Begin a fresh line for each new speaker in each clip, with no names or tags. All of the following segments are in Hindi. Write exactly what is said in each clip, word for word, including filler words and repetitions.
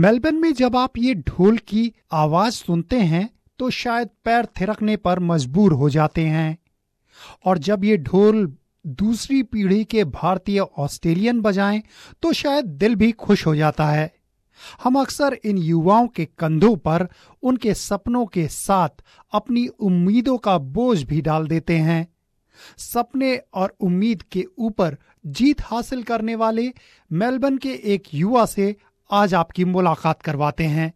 मेलबर्न में जब आप ये ढोल की आवाज सुनते हैं तो शायद पैर थिरकने पर मजबूर हो जाते हैं, और जब ये ढोल दूसरी पीढ़ी के भारतीय ऑस्ट्रेलियन बजाएं तो शायद दिल भी खुश हो जाता है। हम अक्सर इन युवाओं के कंधों पर उनके सपनों के साथ अपनी उम्मीदों का बोझ भी डाल देते हैं। सपने और उम्मीद के ऊपर जीत हासिल करने वाले मेलबर्न के एक युवा से आज आपकी मुलाकात करवाते हैं।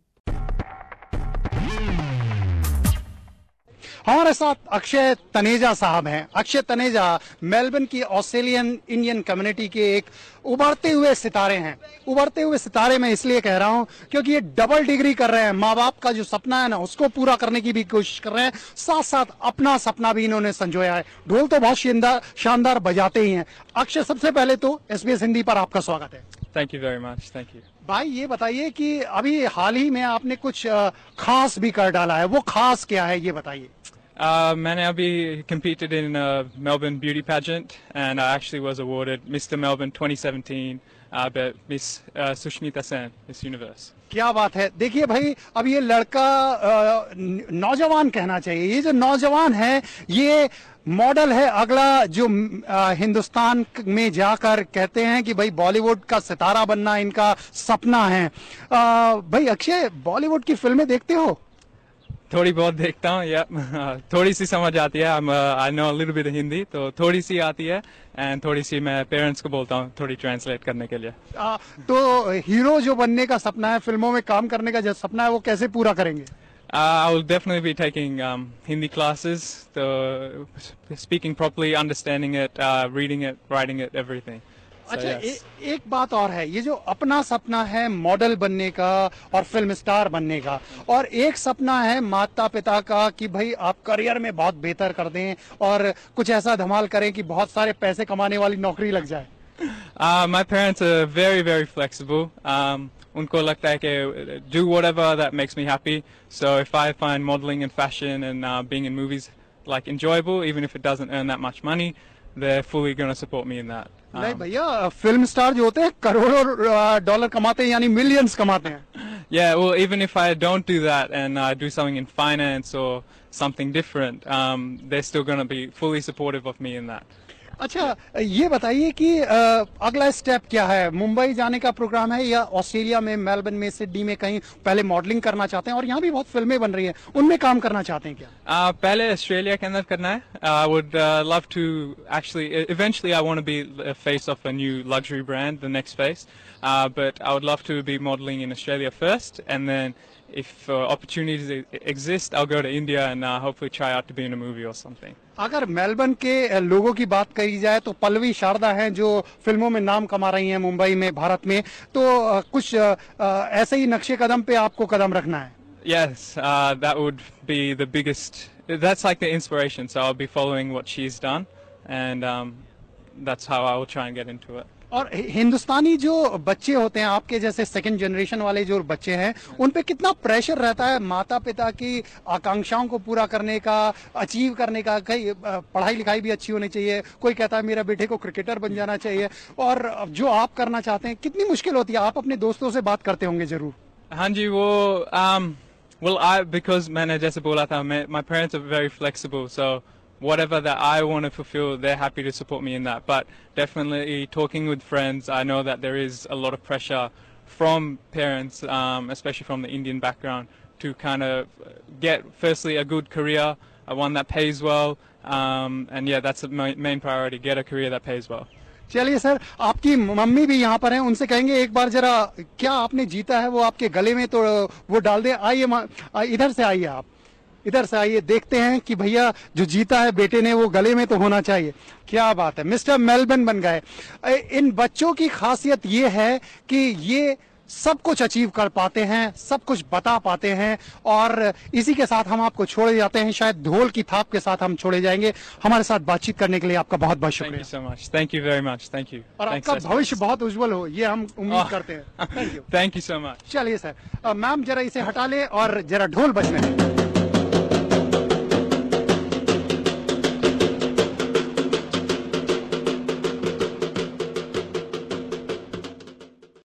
हमारे साथ अक्षय तनेजा साहब हैं। अक्षय तनेजा मेलबर्न की ऑस्ट्रेलियन इंडियन कम्युनिटी के एक उभरते हुए सितारे हैं। उभरते हुए सितारे मैं इसलिए कह रहा हूं क्योंकि ये डबल डिग्री कर रहे हैं। माँ बाप का जो सपना है ना उसको पूरा करने की भी कोशिश कर रहे हैं, साथ साथ अपना सपना भी इन्होंने संजोया है। ढोल तो बहुत शानदार शानदार बजाते ही हैं। अक्षय, सबसे पहले तो एसबीएस हिंदी पर आपका स्वागत है।
Thank you very much. Thank you
भाई, ये बताइए कि अभी हाल ही में आपने कुछ खास भी कर डाला है, वो खास क्या है ये बताइए।
Uh, मैंने अभी competed in a Melbourne beauty pageant and I actually was awarded Mister Melbourne twenty seventeen uh, by Miss uh, Sushmita Sen, Miss Universe.
क्या बात है। देखिए भाई, अब ये लड़का नौजवान कहना चाहिए, ये जो नौजवान है ये मॉडल है अगला, जो आ, हिंदुस्तान में जाकर कहते हैं कि भाई बॉलीवुड का सितारा बनना इनका सपना है। आ, भाई अक्षय, बॉलीवुड की फिल्में देखते हो?
थोड़ी बहुत देखता हूँ या थोड़ी सी समझ आती है। I know little bit Hindi, तो थोड़ी सी आती है एंड थोड़ी सी मैं पेरेंट्स को बोलता हूँ थोड़ी ट्रांसलेट करने के लिए।
आ, तो हीरो जो बनने का सपना है, फिल्मों में काम करने का जो सपना है, वो कैसे पूरा करेंगे?
Uh, I will definitely be taking um, Hindi classes, so speaking properly, understanding it, uh, reading it, writing it, everything. So,
अच्छा,
yes.
ए, एक बात और है, ये जो अपना सपना है मॉडल बनने का और फिल्म स्टार बनने का, और एक सपना है माता पिता का कि भाई आप करियर में बहुत बेहतर कर दें और कुछ ऐसा धमाल करें कि बहुत सारे पैसे कमाने वाली नौकरी लग जाए।
Uh, my parents are very, very flexible. Um, उनको लगता है कि do whatever that makes me happy. So if I find modeling and fashion and uh, being in movies like enjoyable, even if it doesn't earn that much money, they're fully going to support me in that. Um,
नहीं भैया, फिल्म स्टार जो होते हैं करोड़ों डॉलर कमाते हैं, यानी मिलियंस कमाते हैं।
Yeah, well, even if I don't do that and I uh, do something in finance or something different, um, they're still going to be fully supportive of me in that.
अच्छा, ये बताइए कि आ, अगला स्टेप क्या है? मुंबई जाने का प्रोग्राम है या ऑस्ट्रेलिया में, मेलबर्न में, सिडनी में कहीं पहले मॉडलिंग करना चाहते हैं? और यहाँ भी बहुत फिल्में बन रही हैं, उनमें काम करना चाहते हैं क्या?
uh, पहले ऑस्ट्रेलिया के अंदर करना है। I would uh, love to actually eventually I want to be the face of a new luxury brand, the next face, uh, but I would love to be modeling in Australia first, and then if uh, opportunities exist, I'll go to India and uh, hopefully try out to be in a movie or something.
अगर मेलबर्न के लोगों की बात करी जाए तो पल्लवी शारदा हैं जो फिल्मों में नाम कमा रही हैं मुंबई में, भारत में, तो कुछ ऐसे ही नक्शे कदम पे आपको कदम रखना है?
Yes, uh, that would be the biggest. That's like the inspiration. So I'll be following what she's done, and um, that's how I will try and get into it.
और हिंदुस्तानी जो बच्चे होते हैं, आपके जैसे सेकंड जनरेशन वाले जो बच्चे हैं, उन पे कितना प्रेशर रहता है माता पिता की आकांक्षाओं को पूरा करने का, अचीव करने का? कई पढ़ाई लिखाई भी अच्छी होनी चाहिए, कोई कहता है मेरा बेटे को क्रिकेटर बन जाना चाहिए, और जो आप करना चाहते हैं कितनी मुश्किल होती है? आप अपने दोस्तों से बात करते होंगे जरूर।
हाँ जी, वो um, well I because मैंने जैसे बोला था, my parents are very flexible, so whatever that I want to fulfill, they're happy to support me in that. But definitely talking with friends, I know that there is a lot of pressure from parents, um, especially from the Indian background, to kind of get firstly a good career, uh, one that pays well, um, and yeah, that's the main priority, get a career that pays well.
चलिए सर, आपकी मम्मी भी यहाँ पर हैं, उनसे कहेंगे एक बार जरा क्या आपने जीता है वो आपके गले में तो वो डाल दे। आइए, इधर से आइए, आप इधर से आइए, देखते हैं कि भैया जो जीता है बेटे ने वो गले में तो होना चाहिए। क्या बात है, मिस्टर मेलबर्न बन गए। इन बच्चों की खासियत ये है कि ये सब कुछ अचीव कर पाते हैं, सब कुछ बता पाते हैं, और इसी के साथ हम आपको छोड़े जाते हैं। शायद ढोल की थाप के साथ हम छोड़े जाएंगे। हमारे साथ बातचीत करने के लिए आपका बहुत बहुत शुक्रिया।
Thank you so much. Thank you very much. Thank you.
और आपका भविष्य बहुत उज्जवल हो, ये हम उम्मीद
oh.
करते हैं। Thank you.
Thank you so much.
चलिए सर, मैम जरा इसे हटा ले और जरा ढोल बजने दें।